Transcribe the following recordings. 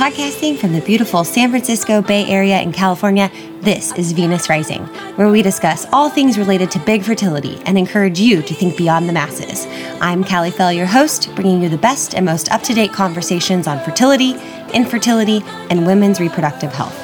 Podcasting from the beautiful San Francisco Bay Area in California, this is Venus Rising, where we discuss all things related to big fertility and encourage you to think beyond the masses. I'm Callie Fell, your host, bringing you the best and most up-to-date conversations on fertility, infertility, and women's reproductive health.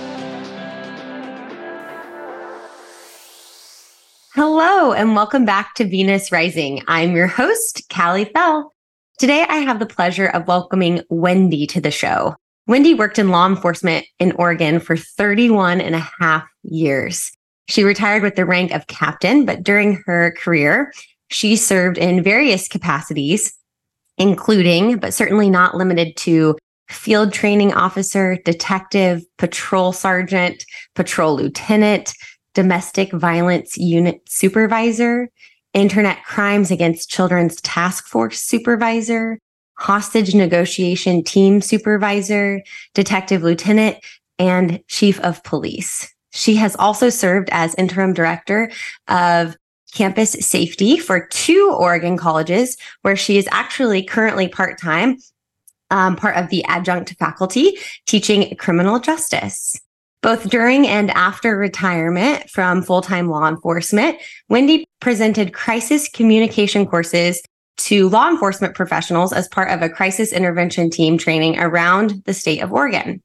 Hello, and welcome back to Venus Rising. I'm your host, Callie Fell. Today, I have the pleasure of welcoming Wendy to the show. Wendy worked in law enforcement in Oregon for 31 and a half years. She retired with the rank of captain, but during her career, she served in various capacities, including, but certainly not limited to, field training officer, detective, patrol sergeant, patrol lieutenant, domestic violence unit supervisor, internet crimes against children's task force supervisor, hostage negotiation team supervisor, detective lieutenant, and chief of police. She has also served as interim director of campus safety for 2 Oregon colleges, where she is actually currently part-time, part of the adjunct faculty teaching criminal justice. Both during and after retirement from full-time law enforcement, Wendy presented crisis communication courses to law enforcement professionals as part of a crisis intervention team training around the state of Oregon.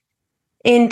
In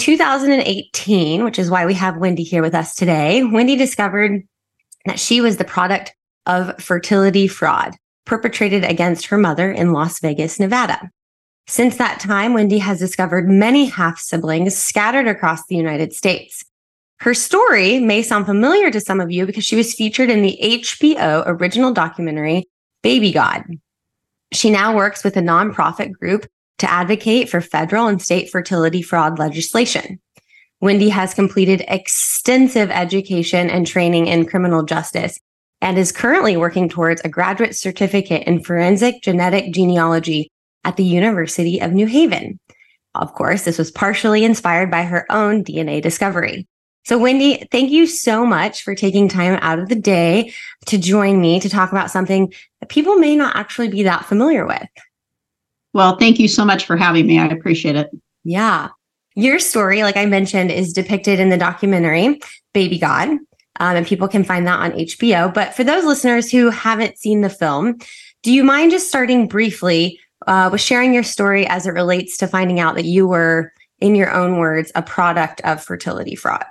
2018, which is why we have Wendy here with us today, Wendy discovered that she was the product of fertility fraud perpetrated against her mother in Las Vegas, Nevada. Since that time, Wendy has discovered many half-siblings scattered across the United States. Her story may sound familiar to some of you because she was featured in the HBO original documentary, Baby God. She now works with a nonprofit group to advocate for federal and state fertility fraud legislation. Wendy has completed extensive education and training in criminal justice and is currently working towards a graduate certificate in forensic genetic genealogy at the University of New Haven. Of course, this was partially inspired by her own DNA discovery. So Wendy, thank you so much for taking time out of the day to join me to talk about something that people may not actually be that familiar with. Well, thank you so much for having me. I appreciate it. Yeah. Your story, like I mentioned, is depicted in the documentary, Baby God, and people can find that on HBO. But for those listeners who haven't seen the film, do you mind just starting briefly with sharing your story as it relates to finding out that you were, in your own words, a product of fertility fraud?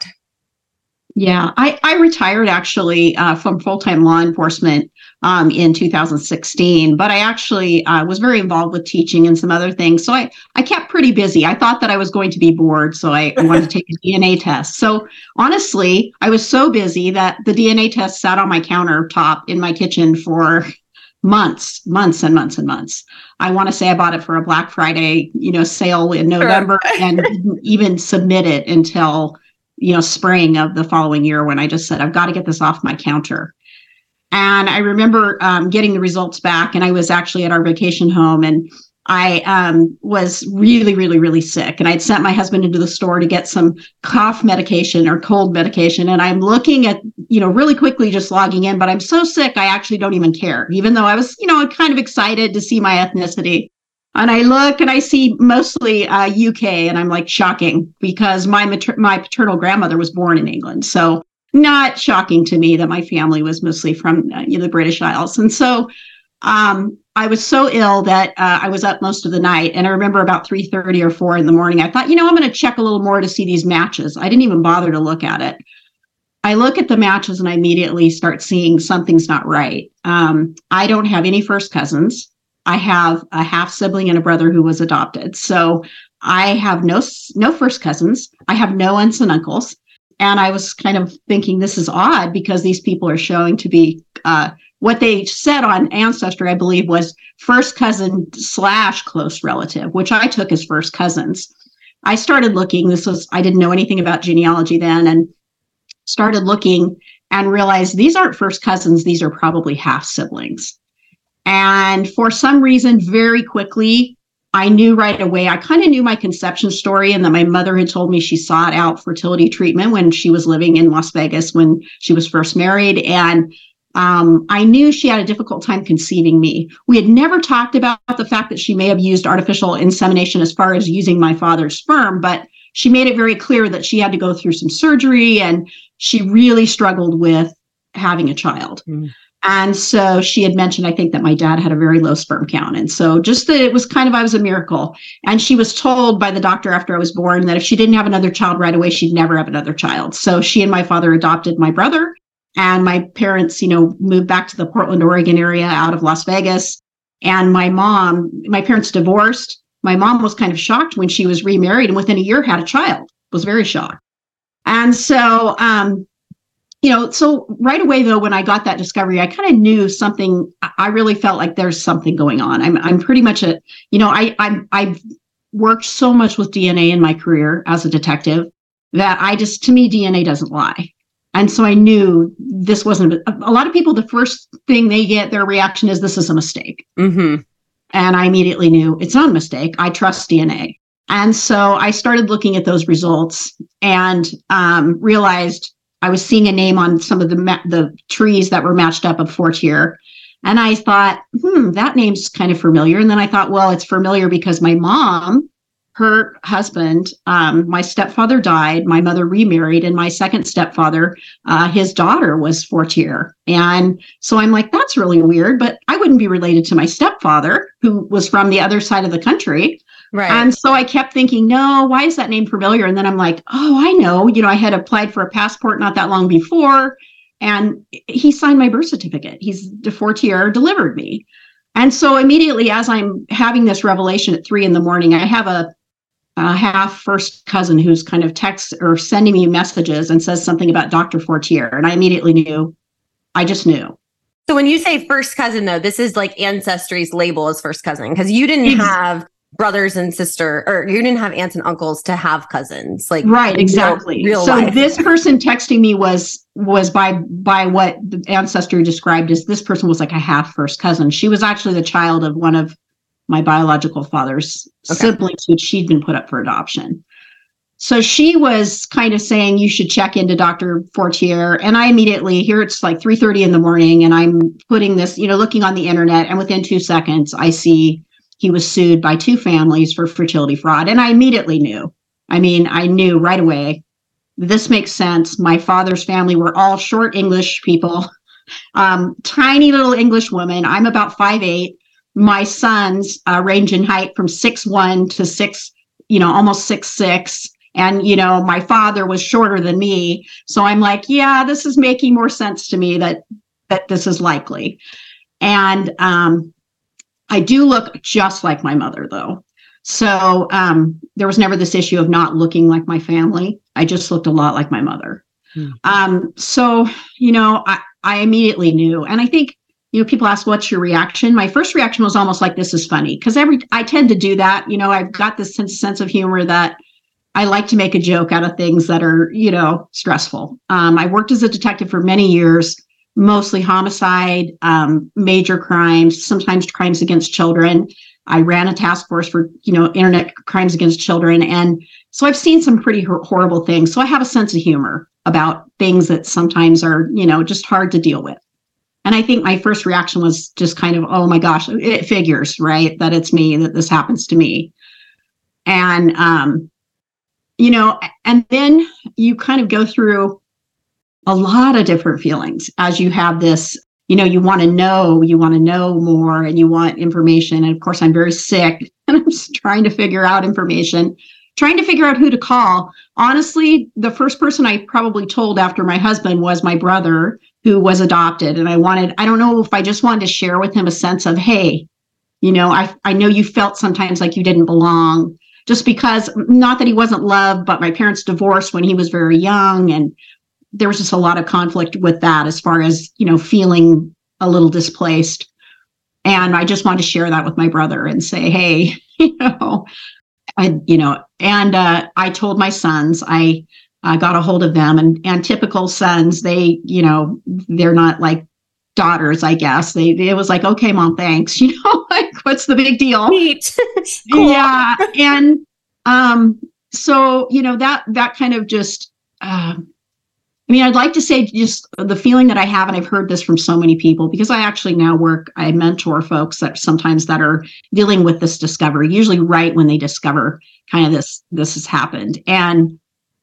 Yeah, I retired actually from full-time law enforcement in 2016, but I actually was very involved with teaching and some other things. So I kept pretty busy. I thought that I was going to be bored, so I wanted to take a DNA test. So honestly, I was so busy that the DNA test sat on my countertop in my kitchen for months and months. I want to say I bought it for a Black Friday, sale in November and didn't even submit it until, spring of the following year when I just said, I've got to get this off my counter. And I remember getting the results back, and I was actually at our vacation home, and I was really, really, really sick. And I'd sent my husband into the store to get some cough medication or cold medication. And I'm looking at, really quickly just logging in, but I'm so sick, I actually don't even care, even though I was, kind of excited to see my ethnicity. And I look and I see mostly UK, and I'm like, shocking, because my paternal grandmother was born in England. So not shocking to me that my family was mostly from the British Isles. And so I was so ill that I was up most of the night. And I remember about 3:30 or 4 in the morning, I thought, I'm going to check a little more to see these matches. I didn't even bother to look at it. I look at the matches and I immediately start seeing something's not right. I don't have any first cousins. I have a half sibling and a brother who was adopted. So I have no first cousins. I have no aunts and uncles. And I was kind of thinking this is odd because these people are showing to be what they said on Ancestry, I believe, was first cousin / close relative, which I took as first cousins. I started looking. I didn't know anything about genealogy then, and started looking and realized these aren't first cousins. These are probably half siblings. And for some reason, very quickly, I knew right away, I kind of knew my conception story, and that my mother had told me she sought out fertility treatment when she was living in Las Vegas when she was first married. And I knew she had a difficult time conceiving me. We had never talked about the fact that she may have used artificial insemination as far as using my father's sperm, but she made it very clear that she had to go through some surgery and she really struggled with having a child. And so she had mentioned, I think, that my dad had a very low sperm count. And so just that it was kind of, I was a miracle. And she was told by the doctor after I was born that if she didn't have another child right away, she'd never have another child. So she and my father adopted my brother, and my parents, moved back to the Portland, Oregon area out of Las Vegas. And my parents divorced. My mom was kind of shocked when she was remarried, and within a year had a child, was very shocked. And so, so right away, though, when I got that discovery, I kind of knew something. I really felt like there's something going on. I'm pretty much I've worked so much with DNA in my career as a detective that to me, DNA doesn't lie. And so I knew this wasn't, a lot of people, the first thing they get, their reaction is, this is a mistake. Mm-hmm. And I immediately knew it's not a mistake. I trust DNA. And so I started looking at those results and realized I was seeing a name on some of the trees that were matched up of Fortier. And I thought, that name's kind of familiar. And then I thought, well, it's familiar because my mom, her husband, my stepfather died, my mother remarried, and my second stepfather, his daughter was Fortier. And so I'm like, that's really weird, but I wouldn't be related to my stepfather, who was from the other side of the country. Right. And so I kept thinking, no, why is that name familiar? And then I'm like, oh, I know. I had applied for a passport not that long before, and he signed my birth certificate. Fortier delivered me. And so immediately, as I'm having this revelation at 3 a.m, I have a half first cousin who's kind of texts or sending me messages and says something about Dr. Fortier. And I immediately knew. I just knew. So when you say first cousin, though, this is like Ancestry's label as first cousin, because you didn't have brothers and sister, or you didn't have aunts and uncles to have cousins. Like, right, exactly. Real so life. This person texting me was by what the Ancestry described as, this person was like a half first cousin. She was actually the child of one of my biological father's siblings, which she'd been put up for adoption. So she was kind of saying, you should check into Dr. Fortier. And I immediately, here it's like 3:30 a.m, and I'm putting this, looking on the internet, and within 2 seconds, I see he was sued by 2 families for fertility fraud. And I immediately knew. I knew right away, this makes sense. My father's family were all short English people, tiny little English women. I'm about 5'8". My sons range in height from 6'1" to 6, almost 6'6". And, my father was shorter than me. So I'm like, yeah, this is making more sense to me that this is likely. And I do look just like my mother, though. So there was never this issue of not looking like my family. I just looked a lot like my mother. So, I immediately knew. And I think, people ask, what's your reaction? My first reaction was almost like, this is funny, because I tend to do that. I've got this sense of humor that I like to make a joke out of things that are, stressful. I worked as a detective for many years, mostly homicide, major crimes, sometimes crimes against children. I ran a task force for, internet crimes against children. And so I've seen some pretty horrible things. So I have a sense of humor about things that sometimes are, just hard to deal with. And I think my first reaction was just kind of, oh my gosh, it figures, right, that it's me, that this happens to me. And, and then you kind of go through a lot of different feelings as you have this, you want to know more, and you want information. And of course, I'm very sick, and I'm just trying to figure out information, trying to figure out who to call. Honestly, the first person I probably told after my husband was my brother, who was adopted. And I don't know if I just wanted to share with him a sense of, hey, I know you felt sometimes like you didn't belong, just because, not that he wasn't loved, but my parents divorced when he was very young. And there was just a lot of conflict with that as far as, feeling a little displaced. And I just wanted to share that with my brother and say, hey, I told my sons, I got a hold of them, and typical sons, they, they're not like daughters, I guess. It was like, okay, Mom, thanks. Like, what's the big deal? Neat. Cool. Yeah. And so, that kind of just, I mean, I'd like to say just the feeling that I have, and I've heard this from so many people, because I actually now I mentor folks that sometimes that are dealing with this discovery, usually right when they discover kind of this has happened. And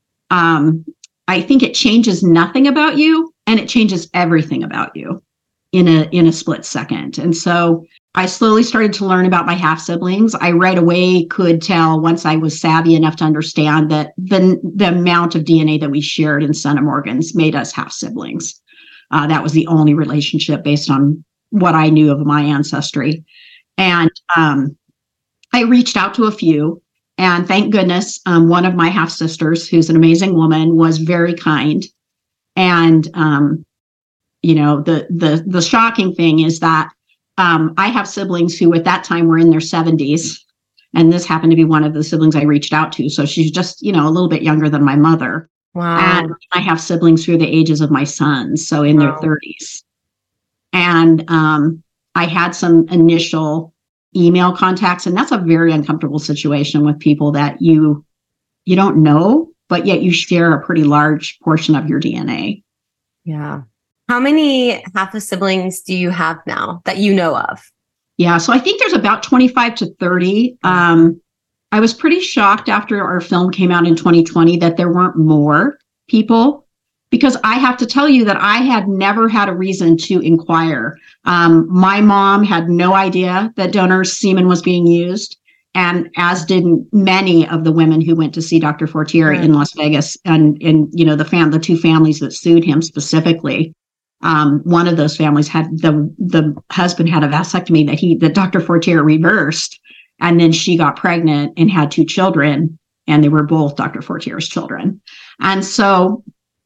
I think it changes nothing about you, and it changes everything about you in a split second. And so I slowly started to learn about my half siblings. I right away could tell, once I was savvy enough to understand, that the amount of DNA that we shared in centimorgans made us half siblings. That was the only relationship based on what I knew of my ancestry. And I reached out to a few, and thank goodness, one of my half sisters, who's an amazing woman, was very kind. And the shocking thing is that I have siblings who at that time were in their 70s. And this happened to be one of the siblings I reached out to. So she's just, a little bit younger than my mother. Wow. And I have siblings who are the ages of my sons, so in their 30s. And I had some initial email contacts, and that's a very uncomfortable situation with people that you don't know, but yet you share a pretty large portion of your DNA. Yeah. How many half siblings do you have now that you know of? Yeah, so I think there's about 25 to 30. I was pretty shocked after our film came out in 2020 that there weren't more people, because I have to tell you that I had never had a reason to inquire. My mom had no idea that donor semen was being used, and as did many of the women who went to see Dr. Fortier in Las Vegas, and the two families that sued him specifically. One of those families had the husband had a vasectomy that Dr. Fortier reversed, and then she got pregnant and had two children, and they were both Dr. Fortier's children. And so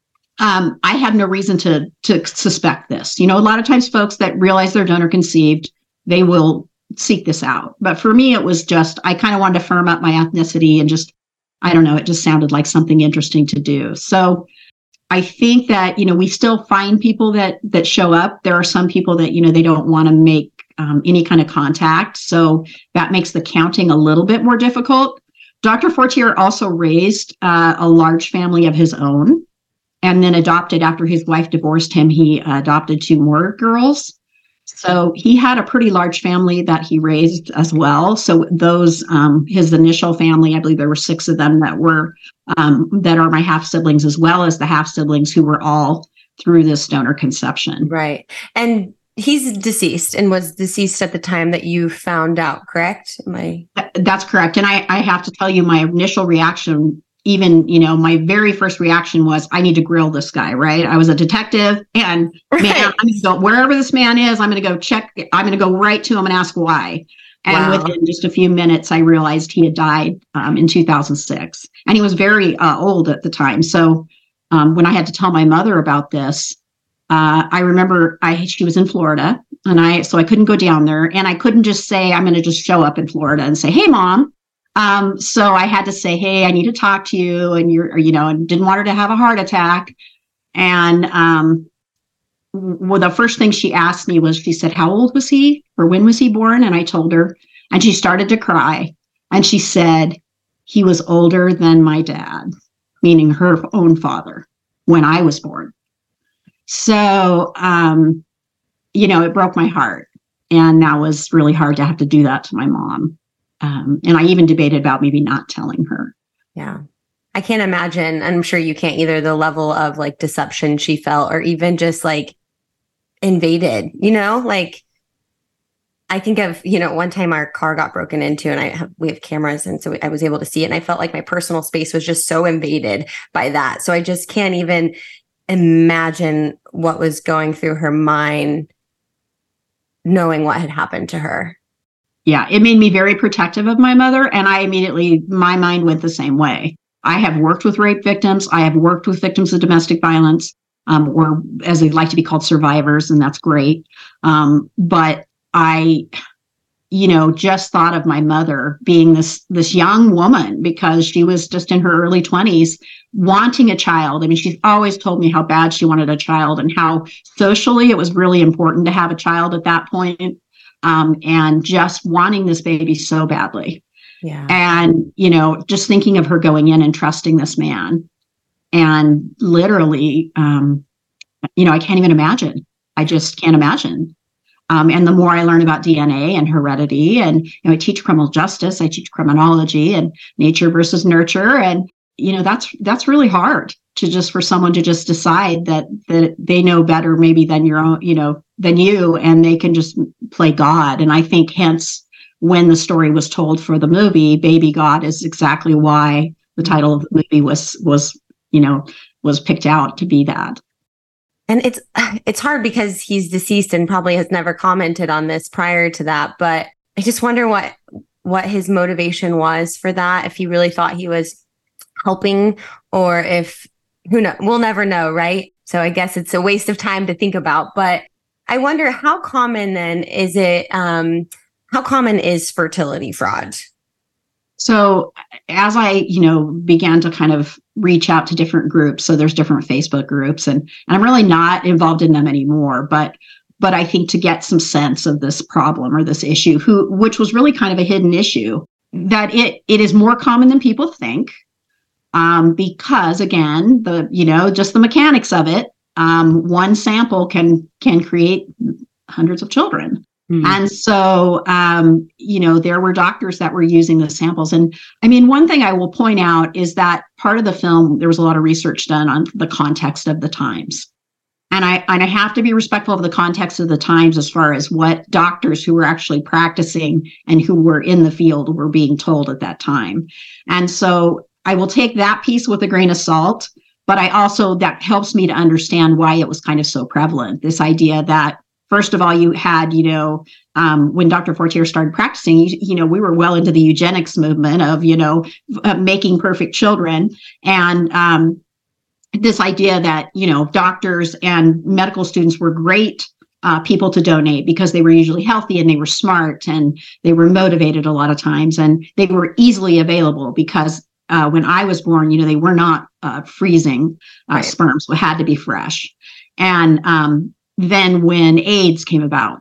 I had no reason to suspect this. A lot of times folks that realize they're donor conceived, they will seek this out. But for me, it was just, I kind of wanted to firm up my ethnicity, and just, I don't know, it just sounded like something interesting to do. So I think that, we still find people that show up. There are some people that, they don't want to make any kind of contact. So that makes the counting a little bit more difficult. Dr. Fortier also raised a large family of his own, and then adopted, after his wife divorced him, he adopted two more girls. So he had a pretty large family that he raised as well. So those, his initial family, I believe there were 6 of them that are my half siblings, as well as the half siblings who were all through this donor conception. Right. And he's deceased, and was deceased at the time that you found out, correct? That's correct. And I have to tell you, my initial reaction, even, my very first reaction was, I need to grill this guy, right? I was a detective, and man, I'm going to go wherever this man is. I'm going to go check. I'm going to go right to him and ask why. And within just a few minutes, I realized he had died in 2006, and he was very old at the time. So when I had to tell my mother about this, I remember she was in Florida, and so I couldn't go down there, and I couldn't just say, I'm going to just show up in Florida and say, hey, Mom. So I had to say, hey, I need to talk to you, and and didn't want her to have a heart attack. And the first thing she asked me was, she said, how old was he, or when was he born? And I told her, and she started to cry. And she said, he was older than my dad, meaning her own father, when I was born. So, it broke my heart. And that was really hard to have to do that to my mom. And I even debated about maybe not telling her. Yeah. I can't imagine. I'm sure you can't either, the level of deception she felt, or even just invaded, I think of, one time our car got broken into, and we have cameras. And so I was able to see it, and I felt like my personal space was just so invaded by that. So I just can't even imagine what was going through her mind, knowing what had happened to her. Yeah, it made me very protective of my mother. And my mind went the same way. I have worked with rape victims. I have worked with victims of domestic violence, or as they like to be called, survivors. And that's great. But I, just thought of my mother being this young woman, because she was just in her early 20s, wanting a child. I mean, she's always told me how bad she wanted a child, and how socially it was really important to have a child at that point. And just wanting this baby so badly. Yeah. And, just thinking of her going in and trusting this man. And literally, I can't even imagine. I just can't imagine. And the more I learn about DNA and heredity, and I teach criminal justice, I teach criminology and nature versus nurture, and that's really hard for someone to just decide that they know better maybe than than you, and they can just play God. And I think hence when the story was told for the movie, Baby God is exactly why the title of the movie was picked out to be that. And it's hard because he's deceased and probably has never commented on this prior to that. But I just wonder what his motivation was for that, if he really thought he was helping, or if, who knows, we'll never know, right? So I guess it's a waste of time to think about. But I wonder, how common then is it, how common is fertility fraud? So as I, began to kind of reach out to different groups, so there's different Facebook groups, and I'm really not involved in them anymore, but I think to get some sense of this problem or this issue, which was really kind of a hidden issue, that it is more common than people think, because again, just the mechanics of it, one sample can create hundreds of children. Mm-hmm. And so, there were doctors that were using the samples. And I mean, one thing I will point out is that part of the film, there was a lot of research done on the context of the times. And I have to be respectful of the context of the times as far as what doctors who were actually practicing and who were in the field were being told at that time. And so I will take that piece with a grain of salt, but that helps me to understand why it was kind of so prevalent. This idea that, first of all, you had, when Dr. Fortier started practicing, we were well into the eugenics movement of, making perfect children. And this idea that, doctors and medical students were great people to donate because they were usually healthy and they were smart and they were motivated a lot of times, and they were easily available because when I was born, they were not freezing right. Sperm, so it had to be fresh. And then when AIDS came about,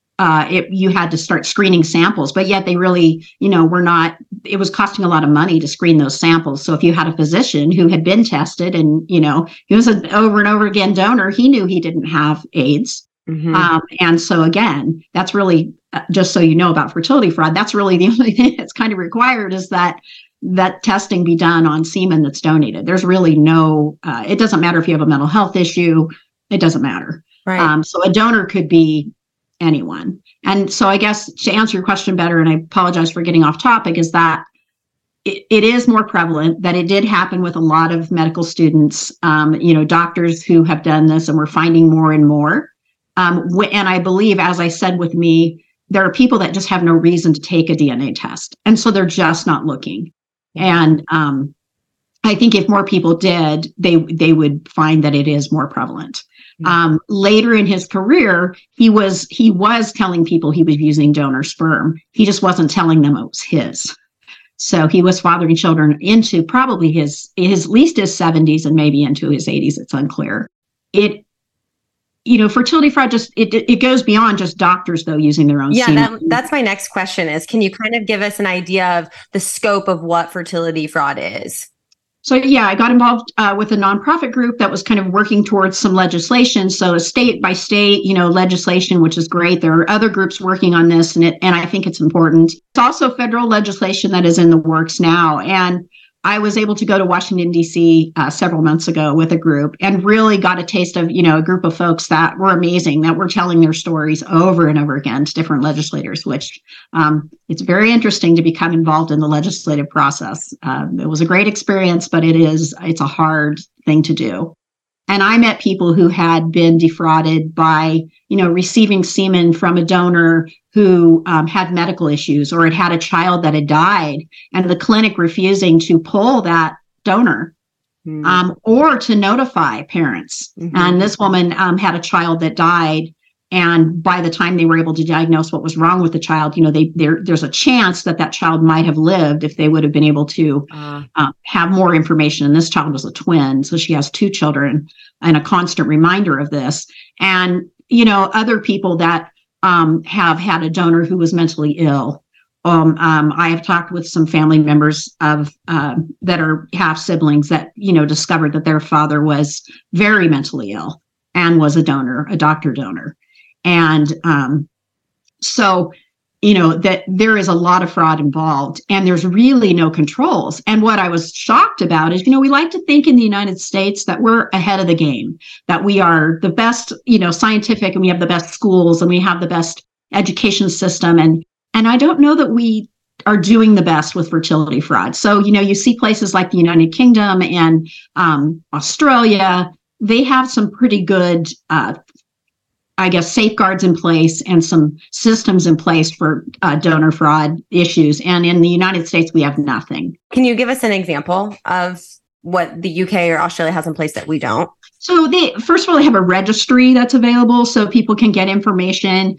you had to start screening samples, but yet they really, were not, it was costing a lot of money to screen those samples. So if you had a physician who had been tested and, he was an over and over again donor, he knew he didn't have AIDS. Mm-hmm. And so again, that's really, just so you know about fertility fraud, that's really the only thing that's kind of required is that testing be done on semen that's donated. There's really no, it doesn't matter if you have a mental health issue, it doesn't matter. Right. So a donor could be anyone. And so I guess to answer your question better, and I apologize for getting off topic, is that it is more prevalent, that it did happen with a lot of medical students, doctors who have done this, and we're finding more and more. And I believe, as I said with me, there are people that just have no reason to take a DNA test. And so they're just not looking. And I think if more people did, they would find that it is more prevalent. Later in his career, he was telling people he was using donor sperm. He just wasn't telling them it was his. So he was fathering children into probably his at least his 70s and maybe into his 80s. It's unclear. Fertility fraud it goes beyond just doctors though using their own semen. Yeah, that's my next question is, can you kind of give us an idea of the scope of what fertility fraud is? So, yeah, I got involved with a nonprofit group that was kind of working towards some legislation. So state by state, legislation, which is great. There are other groups working on this, and I think it's important. It's also federal legislation that is in the works now. And I was able to go to Washington, D.C. Several months ago with a group and really got a taste of, a group of folks that were amazing, that were telling their stories over and over again to different legislators, which it's very interesting to become involved in the legislative process. It was a great experience, but it's a hard thing to do. And I met people who had been defrauded by, receiving semen from a donor who had medical issues or had a child that had died, and the clinic refusing to pull that donor or to notify parents. Mm-hmm. And this woman had a child that died. And by the time they were able to diagnose what was wrong with the child, there's a chance that child might have lived if they would have been able to have more information. And this child was a twin, so she has two children, and a constant reminder of this. And other people that have had a donor who was mentally ill, I have talked with some family members of that are half siblings that, discovered that their father was very mentally ill and was a donor, a doctor donor. And so, that there is a lot of fraud involved and there's really no controls. And what I was shocked about is, we like to think in the United States that we're ahead of the game, that we are the best, scientific, and we have the best schools and we have the best education system. And I don't know that we are doing the best with fertility fraud. So, you see places like the United Kingdom and Australia, they have some pretty good safeguards in place and some systems in place for donor fraud issues. And in the United States, we have nothing. Can you give us an example of what the UK or Australia has in place that we don't? So first of all, they have a registry that's available so people can get information.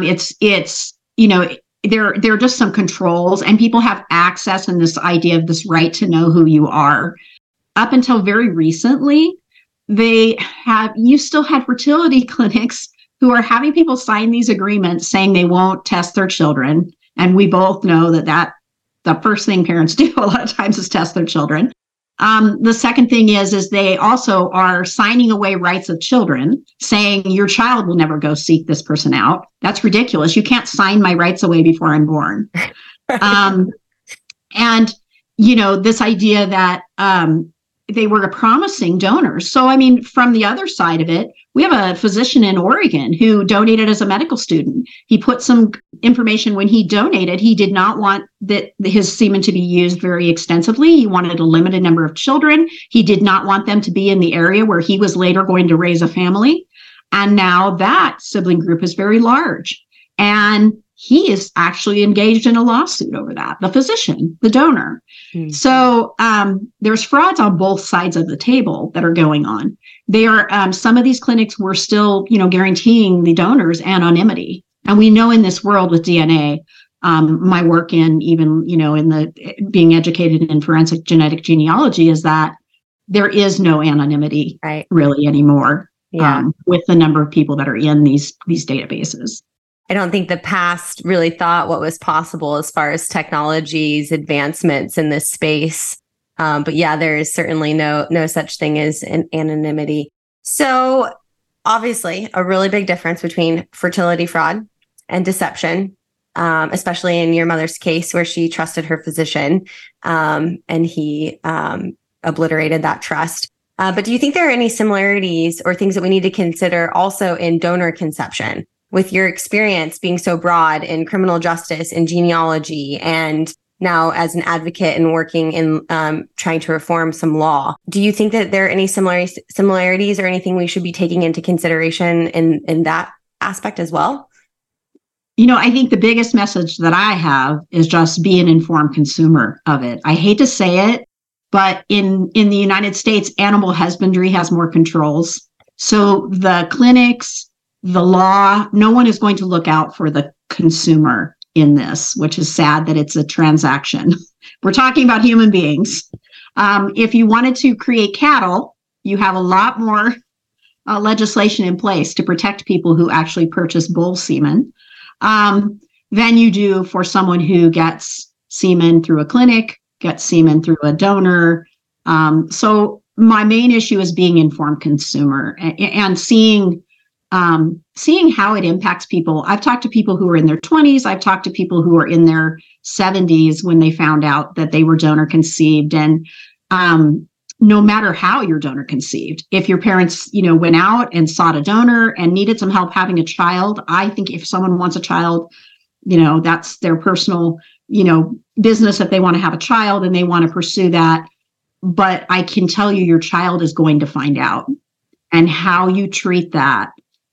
There are just some controls and people have access and this idea of this right to know who you are. Up until very recently, you still had fertility clinics who are having people sign these agreements saying they won't test their children. And we both know that the first thing parents do a lot of times is test their children. The second thing is they also are signing away rights of children, saying your child will never go seek this person out. That's ridiculous. You can't sign my rights away before I'm born. And, this idea that they were promising donors. So, from the other side of it, we have a physician in Oregon who donated as a medical student. He put some information when he donated. He did not want his semen to be used very extensively. He wanted a limited number of children. He did not want them to be in the area where he was later going to raise a family. And now that sibling group is very large. And he is actually engaged in a lawsuit over that, the physician, the donor. Mm-hmm. So there's frauds on both sides of the table that are going on. Some of these clinics were still, guaranteeing the donors anonymity. And we know in this world with DNA, my work in even, in the being educated in forensic genetic genealogy is that there is no anonymity really anymore with the number of people that are in these databases. I don't think the past really thought what was possible as far as technology's advancements in this space. But yeah, there is certainly no such thing as an anonymity. So obviously a really big difference between fertility fraud and deception, especially in your mother's case where she trusted her physician and he obliterated that trust. But do you think there are any similarities or things that we need to consider also in donor conception? With your experience being so broad in criminal justice and genealogy, and now as an advocate and working in trying to reform some law, do you think that there are any similarities or anything we should be taking into consideration in that aspect as well? I think the biggest message that I have is just be an informed consumer of it. I hate to say it, but in the United States, animal husbandry has more controls. So the clinics, the law, no one is going to look out for the consumer in this, which is sad that it's a transaction. We're talking about human beings. If you wanted to create cattle, you have a lot more legislation in place to protect people who actually purchase bull semen than you do for someone who gets semen through a clinic, gets semen through a donor. So my main issue is being informed consumer and seeing how it impacts people. I've talked to people who are in their 20s. I've talked to people who are in their 70s when they found out that they were donor conceived. And no matter how you're donor conceived, if your parents, went out and sought a donor and needed some help having a child, I think if someone wants a child, that's their personal, business if they want to have a child and they want to pursue that. But I can tell you your child is going to find out, and how you treat that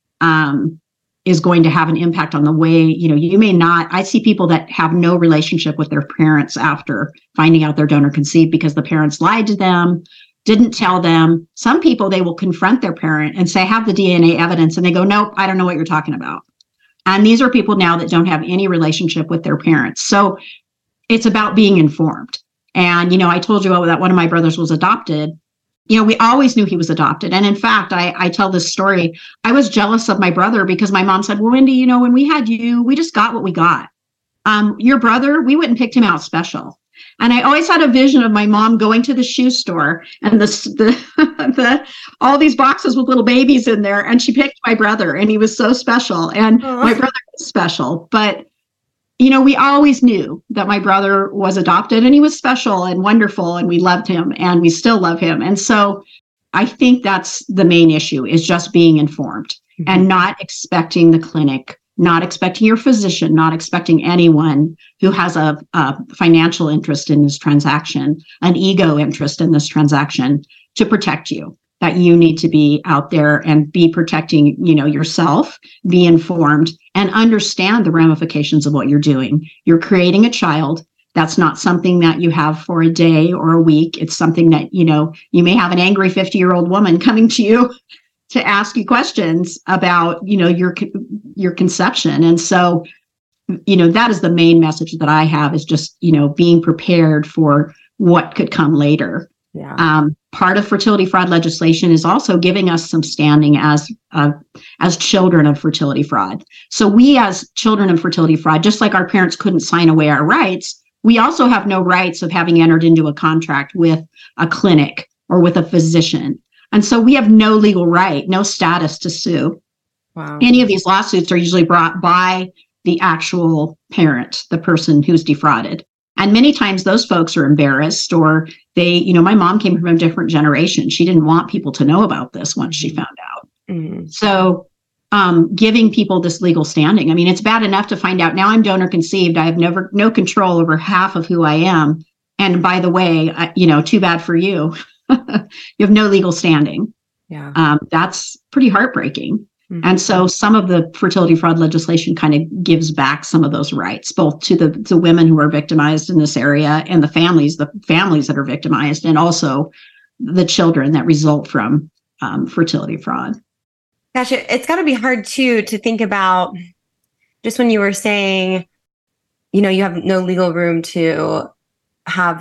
is going to have an impact on the way, you may not. I see people that have no relationship with their parents after finding out they're donor conceived because the parents lied to them, didn't tell them. Some people, they will confront their parent and say, have the DNA evidence. And they go, nope, I don't know what you're talking about. And these are people now that don't have any relationship with their parents. So it's about being informed. And, I told you that one of my brothers was adopted. We always knew he was adopted. And in fact, I tell this story. I was jealous of my brother because my mom said, well, Wendy, when we had you, we just got what we got. Your brother, we went and picked him out special. And I always had a vision of my mom going to the shoe store and all these boxes with little babies in there. And she picked my brother, and he was so special. And my brother was special. But, we always knew that my brother was adopted, and he was special and wonderful, and we loved him, and we still love him. And so I think that's the main issue, is just being informed and not expecting the clinic, not expecting your physician, not expecting anyone who has a financial interest in this transaction, an ego interest in this transaction, to protect you. That you need to be out there and be protecting, yourself, be informed, and understand the ramifications of what you're doing. You're creating a child. That's not something that you have for a day or a week. It's something that, you may have an angry 50-year-old woman coming to you to ask you questions about, your conception. And so, that is the main message that I have, is just, being prepared for what could come later. Yeah. Part of fertility fraud legislation is also giving us some standing as children of fertility fraud. So we, as children of fertility fraud, just like our parents couldn't sign away our rights, we also have no rights of having entered into a contract with a clinic or with a physician. And so we have no legal right, no status to sue. Wow. Any of these lawsuits are usually brought by the actual parent, the person who's defrauded. And many times those folks are embarrassed, or they, my mom came from a different generation. She didn't want people to know about this once she found out. Mm-hmm. So giving people this legal standing, it's bad enough to find out now I'm donor conceived. I have no control over half of who I am. And by the way, too bad for you. You have no legal standing. Yeah. That's pretty heartbreaking. Mm-hmm. And so some of the fertility fraud legislation kind of gives back some of those rights, both to the women who are victimized in this area and the families that are victimized, and also the children that result from fertility fraud. Gotcha. It's got to be hard too to think about, just when you were saying, you have no legal room to have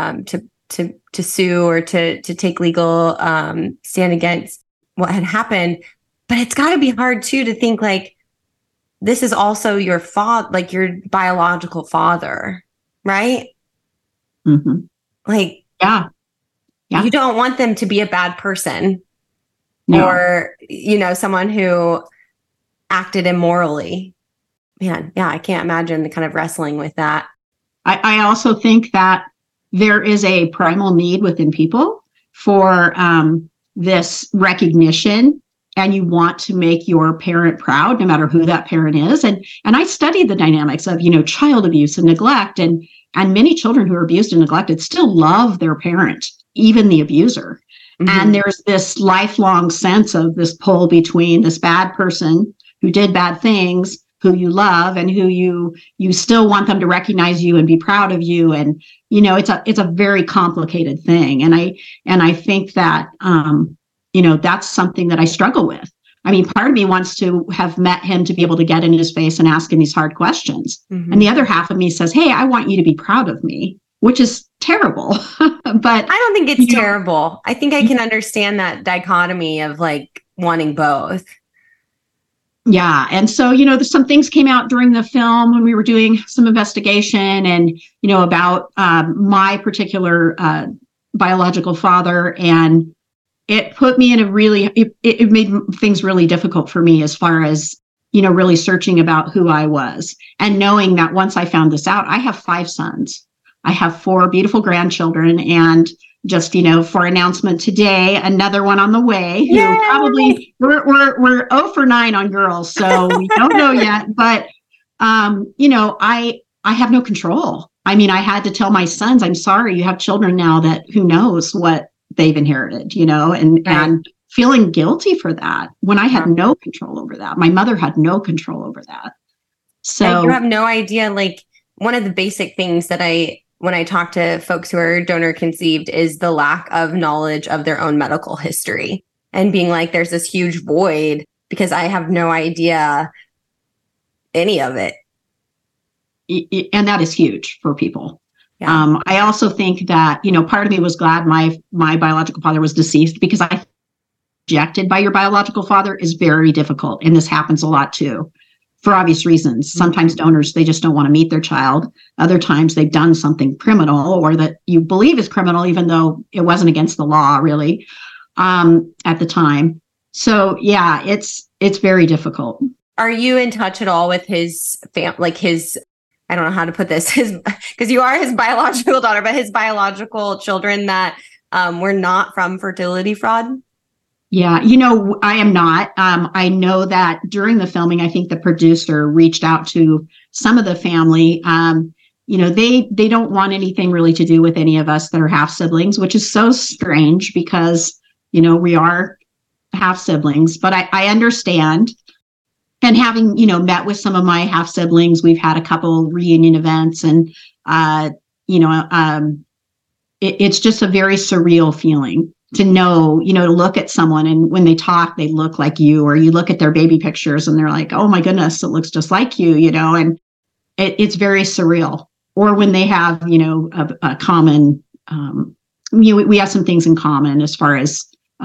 to sue or to take legal stand against what had happened. But it's got to be hard too to think like, this is also your father, like your biological father, right? Mm-hmm. Like, yeah, you don't want them to be a bad person. No. Or, someone who acted immorally. Man, yeah, I can't imagine the kind of wrestling with that. I also think that there is a primal need within people for this recognition, and you want to make your parent proud, no matter who that parent is. And I studied the dynamics of, child abuse and neglect, and many children who are abused and neglected still love their parent, even the abuser. Mm-hmm. And there's this lifelong sense of this pull between this bad person who did bad things, who you love, and who you still want them to recognize you and be proud of you. And, it's a very complicated thing. And I think that, that's something that I struggle with. Part of me wants to have met him to be able to get in his face and ask him these hard questions. Mm-hmm. And the other half of me says, hey, I want you to be proud of me, which is terrible. But I don't think it's terrible. I think I can understand that dichotomy of like wanting both. Yeah. And so, some things came out during the film when we were doing some investigation and, about my particular biological father. And it put me in it made things really difficult for me as far as, really searching about who I was, and knowing that once I found this out. I have 5 sons. I have 4 beautiful grandchildren, and just, for announcement today, another one on the way. Who Yay! Probably we're 0 for 9 on girls, so we don't know yet. But I have no control. I had to tell my sons, I'm sorry, you have children now that who knows what they've inherited, and feeling guilty for that when I had no control over that. My mother had no control over that. So you have no idea. Like, one of the basic things that when I talk to folks who are donor conceived is the lack of knowledge of their own medical history, and being like, there's this huge void because I have no idea any of it. And that is huge for people. Yeah. I also think that, part of me was glad my biological father was deceased, because rejected by your biological father is very difficult. And this happens a lot too. for obvious reasons. Sometimes donors, they just don't want to meet their child. Other times they've done something criminal or that you believe is criminal, even though it wasn't against the law really at the time. So yeah, it's very difficult. Are you in touch at all with his I don't know how to put this, because you are his biological daughter, but his biological children that were not from fertility fraud? Yeah, I am not. I know that during the filming, I think the producer reached out to some of the family. They don't want anything really to do with any of us that are half siblings, which is so strange because, we are half siblings, but I understand. And having, met with some of my half siblings, we've had a couple reunion events and, it's just a very surreal feeling to know, to look at someone and when they talk, they look like you, or you look at their baby pictures and they're like, oh my goodness, it looks just like you, and it's very surreal. Or when they have, a common, we have some things in common as far as,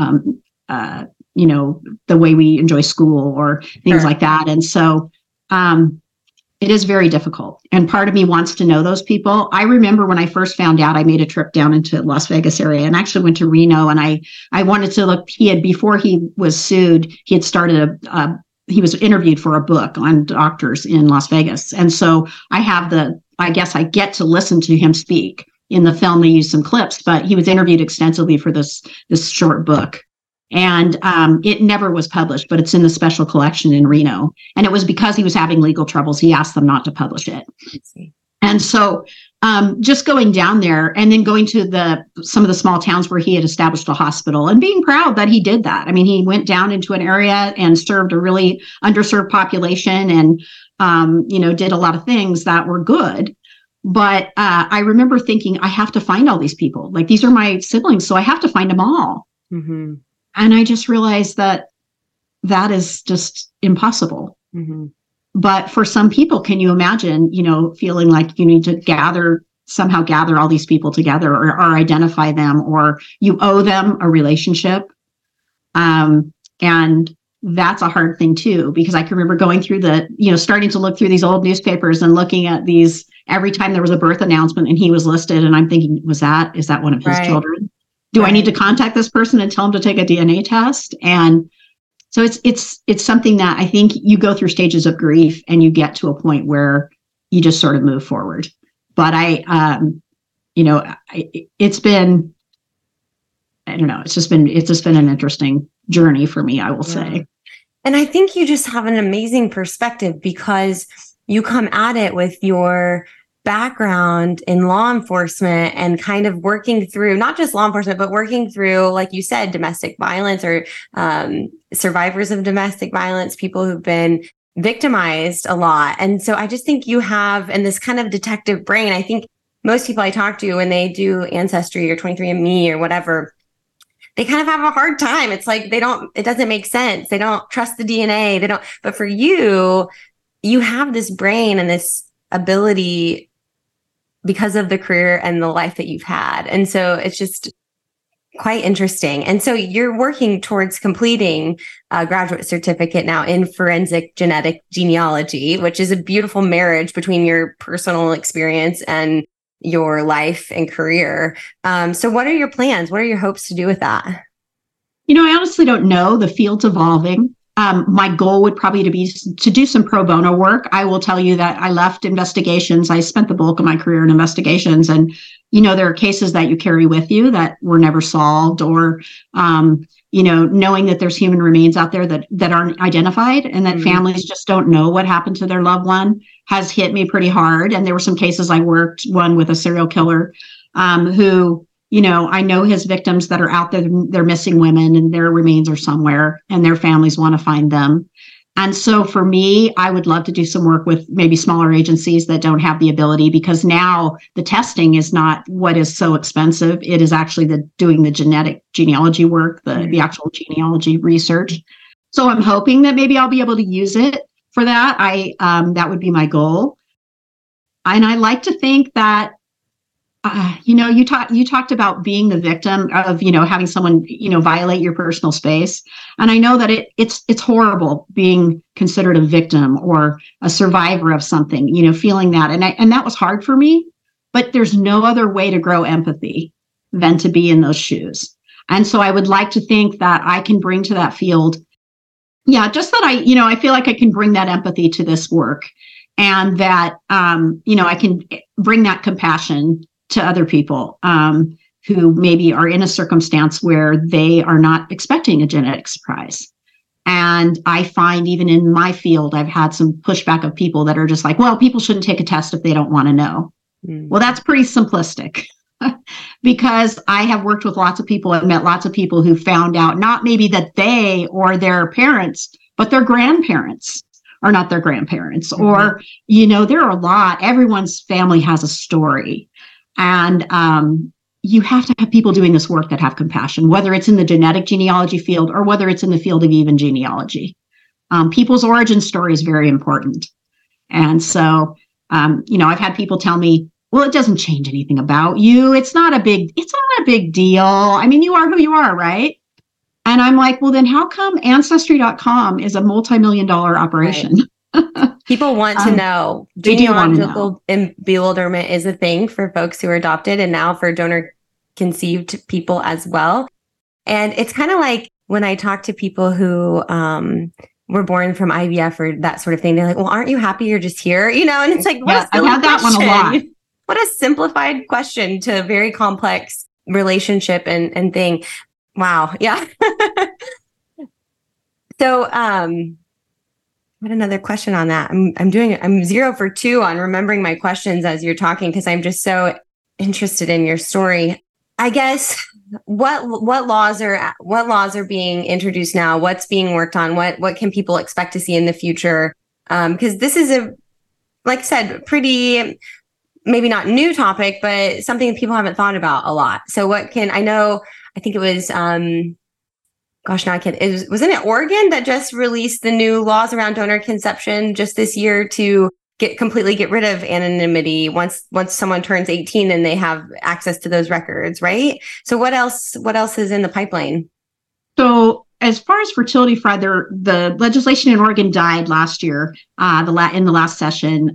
the way we enjoy school or things like that. And so, it is very difficult. And part of me wants to know those people. I remember when I first found out, I made a trip down into Las Vegas area and actually went to Reno. And I wanted to look, before he was sued, he had started he was interviewed for a book on doctors in Las Vegas. And so I guess I get to listen to him speak. In the film, they used some clips, but he was interviewed extensively for this short book. And it never was published, but it's in the special collection in Reno. And it was because he was having legal troubles. He asked them not to publish it. And so just going down there and then going to some of the small towns where he had established a hospital and being proud that he did that. I mean, he went down into an area and served a really underserved population and, did a lot of things that were good. But I remember thinking, I have to find all these people. Like, these are my siblings, so I have to find them all. Mm-hmm. And I just realized that is just impossible. Mm-hmm. But for some people, can you imagine, feeling like you need to somehow gather all these people together or identify them, or you owe them a relationship. And that's a hard thing too, because I can remember going through starting to look through these old newspapers and looking at these every time there was a birth announcement and he was listed. And I'm thinking, is that one of his children? Do I need to contact this person and tell him to take a DNA test? And so it's something that I think you go through stages of grief and you get to a point where you just sort of move forward. But it's been, I don't know, it's just been an interesting journey for me, I will say. And I think you just have an amazing perspective because you come at it with your background in law enforcement and kind of working through not just law enforcement, but working through, like you said, domestic violence or survivors of domestic violence, people who've been victimized a lot. And so I just think you have, in this kind of detective brain, I think most people I talk to when they do Ancestry or 23andMe or whatever, they kind of have a hard time. It's like it doesn't make sense. They don't trust the DNA. But for you, you have this brain and this ability because of the career and the life that you've had. And so it's just quite interesting. And so you're working towards completing a graduate certificate now in forensic genetic genealogy, which is a beautiful marriage between your personal experience and your life and career. So what are your plans? What are your hopes to do with that? I honestly don't know. The field's evolving. My goal would probably be to do some pro bono work. I will tell you that I left investigations. I spent the bulk of my career in investigations. And, there are cases that you carry with you that were never solved, or, knowing that there's human remains out there that aren't identified and that families just don't know what happened to their loved one has hit me pretty hard. And there were some cases I worked, one with a serial killer who, I know his victims that are out there, they're missing women and their remains are somewhere and their families want to find them. And so for me, I would love to do some work with maybe smaller agencies that don't have the ability, because now the testing is not what is so expensive. It is actually doing the genetic genealogy work, the actual genealogy research. So I'm hoping that maybe I'll be able to use it for that. That would be my goal. And I like to think that you talked about being the victim of, having someone, violate your personal space. And I know that it's horrible being considered a victim or a survivor of something, feeling that. And that was hard for me, but there's no other way to grow empathy than to be in those shoes. And so I would like to think that I can bring to that field. Yeah, just that I feel like I can bring that empathy to this work, and that, I can bring that compassion to other people who maybe are in a circumstance where they are not expecting a genetic surprise. And I find even in my field, I've had some pushback of people that are just like, well, people shouldn't take a test if they don't want to know. Well, that's pretty simplistic because I have worked with lots of people and met lots of people who found out not maybe that they or their parents, but their grandparents are not their grandparents. Or, there are a lot, everyone's family has a story. And you have to have people doing this work that have compassion, whether it's in the genetic genealogy field or whether it's in the field of even genealogy. People's origin story is very important. And so, I've had people tell me, well, it doesn't change anything about you. It's not a big deal. I mean, you are who you are, right? And I'm like, well, then how come Ancestry.com is a multi-million-dollar operation? Right. People want to know. Genealogical bewilderment is a thing for folks who are adopted and now for donor conceived people as well. And it's kind of like when I talk to people who were born from IVF or that sort of thing, they're like, well, aren't you happy you're just here? And it's like, what I've had that one a lot. What a simplified question to a very complex relationship and thing. Wow. Yeah. So, what another question on that? I'm 0 for 2 on remembering my questions as you're talking, because I'm just so interested in your story. I guess what laws are being introduced now? What's being worked on? What can people expect to see in the future? Because this is like I said, pretty maybe not new topic, but something that people haven't thought about a lot. So I think it was wasn't it Oregon that just released the new laws around donor conception just this year to completely get rid of anonymity once someone turns 18 and they have access to those records, right? So what else is in the pipeline? So as far as fertility fraud, the legislation in Oregon died last year, in the last session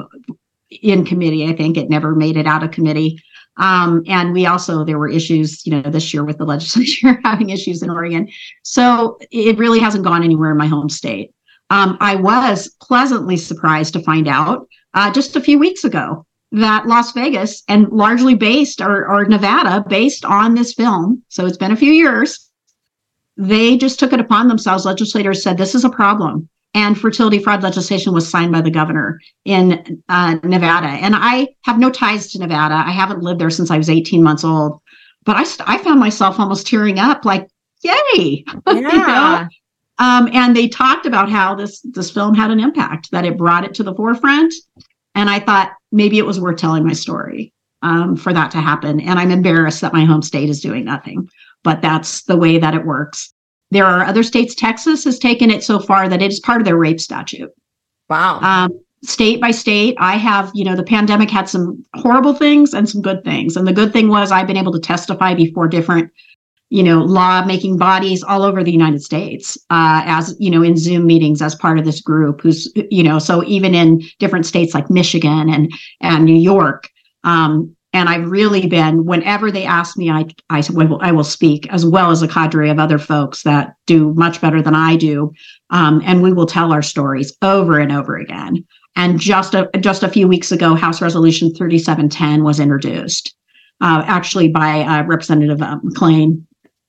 in committee. I think it never made it out of committee. And there were issues, this year with the legislature having issues in Oregon. So it really hasn't gone anywhere in my home state. I was pleasantly surprised to find out just a few weeks ago that Las Vegas, and largely based, or Nevada, based on this film, so it's been a few years, they just took it upon themselves. Legislators said, this is a problem. And fertility fraud legislation was signed by the governor in Nevada. And I have no ties to Nevada. I haven't lived there since I was 18 months old. But I found myself almost tearing up, like, yay! Yeah. And they talked about how this film had an impact, that it brought it to the forefront. And I thought maybe it was worth telling my story for that to happen. And I'm embarrassed that my home state is doing nothing. But that's the way that it works. There are other states. Texas has taken it so far that it is part of their rape statute. Wow. State by state, I have, the pandemic had some horrible things and some good things. And the good thing was I've been able to testify before different, law-making bodies all over the United States, as, in Zoom meetings as part of this group who's, so even in different states like Michigan and New York, and I've really been, whenever they ask me, I will speak, as well as a cadre of other folks that do much better than I do. And we will tell our stories over and over again. And just a few weeks ago, House Resolution 3710 was introduced, actually by Representative McClain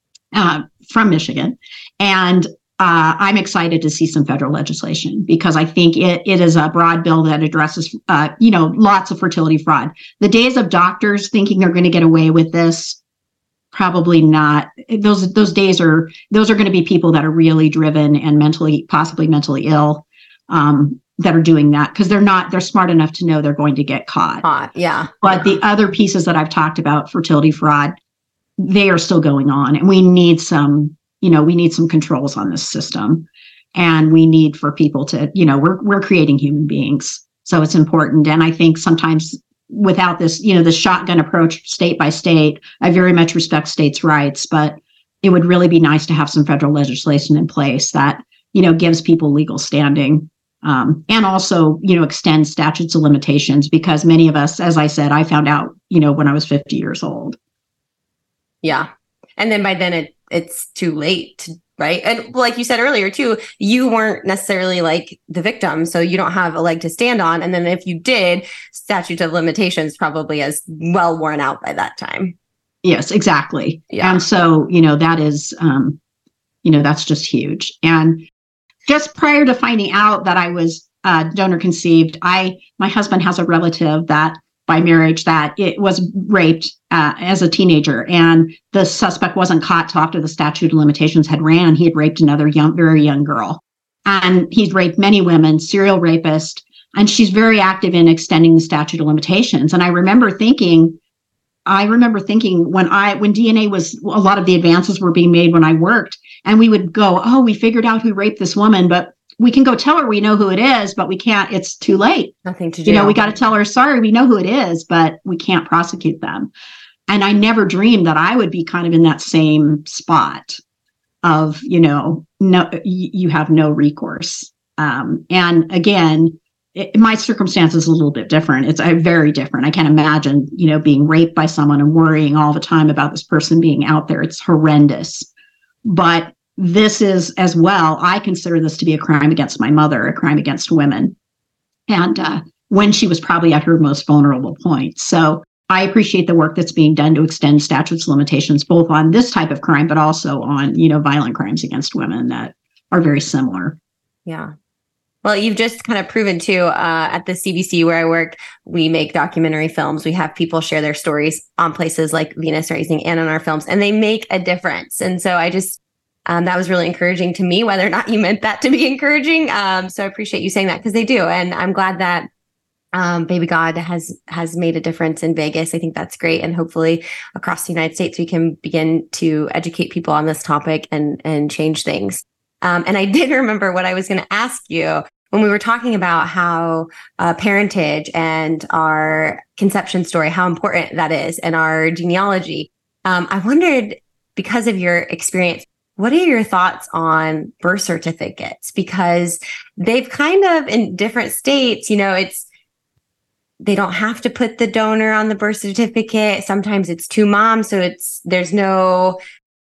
from Michigan. And I'm excited to see some federal legislation because I think it is a broad bill that addresses, lots of fertility fraud. The days of doctors thinking they're going to get away with this, probably not. Those days are going to be people that are really driven and possibly mentally ill, that are doing that because they're smart enough to know they're going to get caught. Yeah. But the other pieces that I've talked about, fertility fraud, they are still going on, and we need some controls on this system, and we need for people to, we're creating human beings. So it's important. And I think sometimes without this, the shotgun approach state by state. I very much respect states' rights, but it would really be nice to have some federal legislation in place that, gives people legal standing. And also, extend statutes of limitations, because many of us, as I said, I found out, when I was 50 years old. Yeah. And then by then it's too late, right? And like you said earlier too, you weren't necessarily like the victim, so you don't have a leg to stand on. And then if you did, statute of limitations probably as well worn out by that time. Yes, exactly. Yeah. And so, that is, that's just huge. And just prior to finding out that I was donor conceived, my husband has a relative that by marriage that it was raped as a teenager, and the suspect wasn't caught till after the statute of limitations had ran. He had raped another very young girl, and he's raped many women, serial rapist, and she's very active in extending the statute of limitations. And I remember thinking when DNA was, a lot of the advances were being made when I worked, and we would go, oh, we figured out who raped this woman, but we can go tell her we know who it is, but we can't, it's too late. Nothing to do. We got to tell her, sorry, we know who it is, but we can't prosecute them. And I never dreamed that I would be kind of in that same spot of, no, you have no recourse. And again, my circumstance is a little bit different. It's very different. I can't imagine, being raped by someone and worrying all the time about this person being out there. It's horrendous. But this is as well, I consider this to be a crime against my mother, a crime against women. And when she was probably at her most vulnerable point. So I appreciate the work that's being done to extend statutes of limitations, both on this type of crime, but also on, violent crimes against women that are very similar. Yeah. Well, you've just kind of proven too, at the CBC where I work, we make documentary films. We have people share their stories on places like Venus Rising and on our films, and they make a difference. And so I just, that was really encouraging to me, whether or not you meant that to be encouraging. So I appreciate you saying that, because they do. And I'm glad that Baby God has made a difference in Vegas. I think that's great. And hopefully across the United States, we can begin to educate people on this topic and change things. And I did remember what I was going to ask you when we were talking about how parentage and our conception story, how important that is, and our genealogy. I wondered, because of your experience, what are your thoughts on birth certificates? Because they've kind of, in different states, they don't have to put the donor on the birth certificate. Sometimes it's two moms, so there's no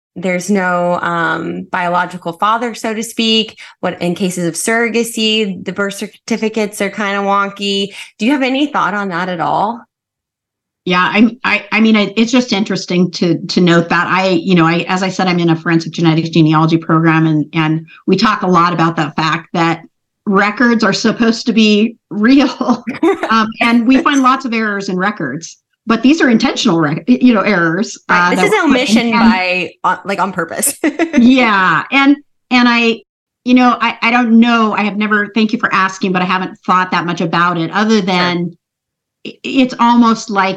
biological father, so to speak. What in cases of surrogacy, the birth certificates are kind of wonky. Do you have any thought on that at all? Yeah, I mean, it's just interesting to note that I, as I said, I'm in a forensic genetics genealogy program, and we talk a lot about the fact that records are supposed to be real, and we find lots of errors in records. But these are intentional, errors. Right. This is omission on purpose. Yeah, and I don't know. I have never. Thank you for asking, but I haven't thought that much about it. Other than. Sure. It's almost like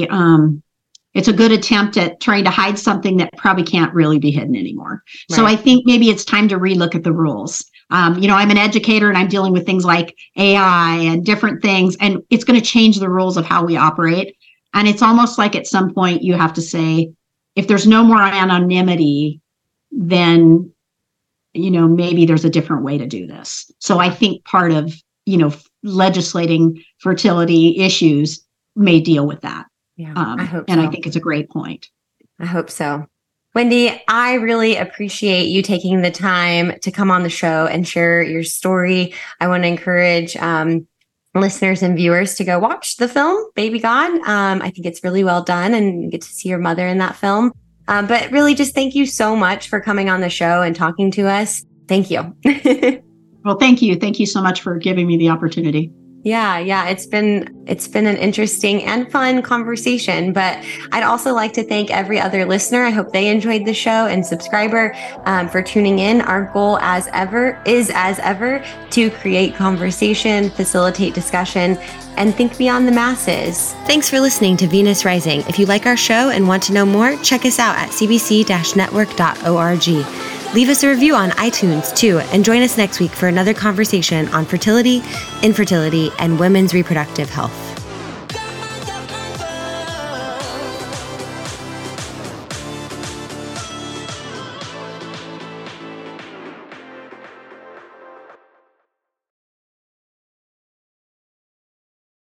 it's a good attempt at trying to hide something that probably can't really be hidden anymore. Right. So I think maybe it's time to relook at the rules. I'm an educator, and I'm dealing with things like AI and different things, and it's going to change the rules of how we operate. And it's almost like at some point you have to say, if there's no more anonymity, then, maybe there's a different way to do this. So I think part of, legislating fertility issues may deal with that. Yeah, I hope and so. I think it's a great point. I hope so. Wendy, I really appreciate you taking the time to come on the show and share your story. I want to encourage listeners and viewers to go watch the film, Baby God. I think it's really well done, and you get to see your mother in that film. But really just thank you so much for coming on the show and talking to us. Thank you. Well, thank you. Thank you so much for giving me the opportunity. Yeah. It's been an interesting and fun conversation, but I'd also like to thank every other listener. I hope they enjoyed the show, and subscriber for tuning in. Our goal is as ever to create conversation, facilitate discussion, and think beyond the masses. Thanks for listening to Venus Rising. If you like our show and want to know more, check us out at cbc-network.org. Leave us a review on iTunes, too, and join us next week for another conversation on fertility, infertility, and women's reproductive health.